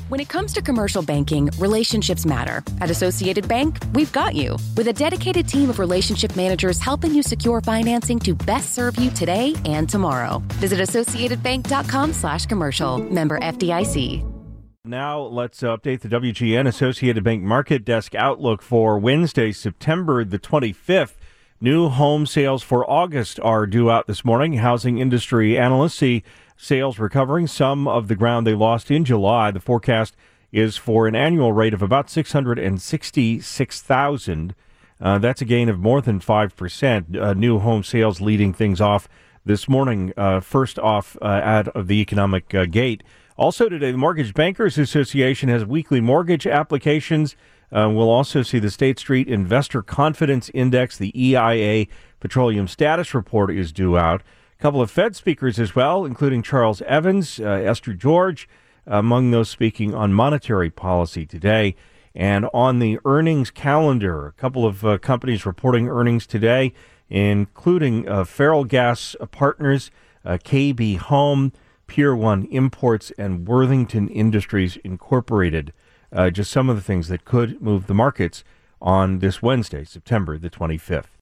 When it comes to commercial banking, relationships matter. At Associated Bank, we've got you. With a dedicated team of relationship managers helping you secure financing to best serve you today and tomorrow. Visit associatedbank.com/commercial. Member FDIC. Now let's update the WGN Associated Bank Market Desk outlook for Wednesday, September the 25th. New home sales for August are due out this morning. Housing industry analysts see sales recovering some of the ground they lost in July. The forecast is for an annual rate of about 666,000. That's a gain of more than 5%. New home sales leading things off this morning, first off out of the economic gate. Also today, the Mortgage Bankers Association has weekly mortgage applications. We'll also see the State Street Investor Confidence Index. The EIA Petroleum Status Report is due out. A couple of Fed speakers as well, including Charles Evans, Esther George, among those speaking on monetary policy today. And on the earnings calendar, a couple of companies reporting earnings today, including Ferrellgas Partners, KB Home, Pier 1 Imports, and Worthington Industries Incorporated. Just some of the things that could move the markets on this Wednesday, September the 25th.